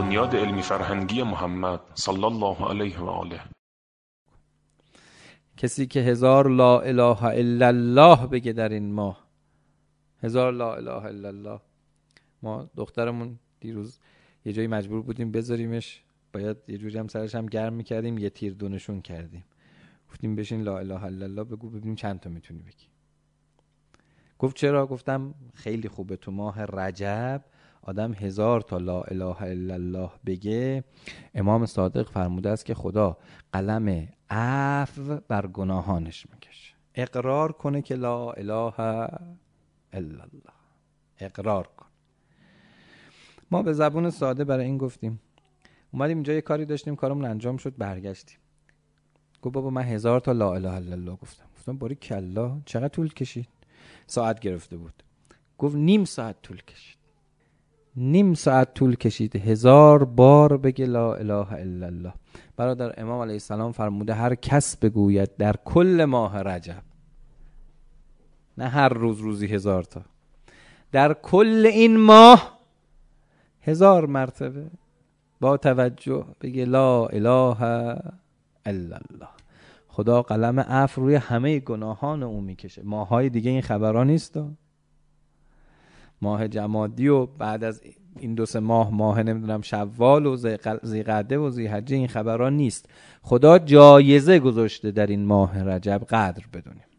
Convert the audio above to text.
بنیاد علمی فرهنگی محمد صلی الله علیه و آله. کسی که 1000 لا اله الا الله بگه در این ماه، 1000 لا اله الا الله. ما دخترمون دیروز یه جایی مجبور بودیم بذاریمش، باید یه جوری هم سرش هم گرم میکردیم، یه تیر دونشون کردیم، گفتیم بشین لا اله الا الله بگو ببینیم چند تا میتونی بگی. گفت چرا؟ گفتم خیلی خوبه تو ماه رجب آدم 1000 تا لا اله الا الله بگه. امام صادق فرموده است که خدا قلم عفو بر گناهانش میکشه. اقرار کنه که لا اله الا الله، اقرار کن. ما به زبون ساده برای این گفتیم. اومدیم اینجا یه کاری داشتیم، کارمون انجام شد، برگشتیم. گفت بابا من 1000 تا لا اله الا الله گفتم باری کلا چقدر طول کشید؟ ساعت گرفته بود. گفت نیم ساعت طول کشید. نیم ساعت طول کشید 1000 بار بگه لا اله الا الله. برادر، امام علیه السلام فرموده هر کس بگوید در کل ماه رجب، نه هر روز روزی 1000 تا، در کل این ماه 1000 مرتبه با توجه بگه لا اله الا الله، خدا قلم عفو روی همه گناهان او میکشه. ماهای دیگه این خبرها نیست. ماه جمادی و بعد از این 2-3 ماه نمیدونم شوال و ذیقعده و ذیحجه این خبرها نیست. خدا جایزه گذاشته در این ماه رجب قدر بدونیم.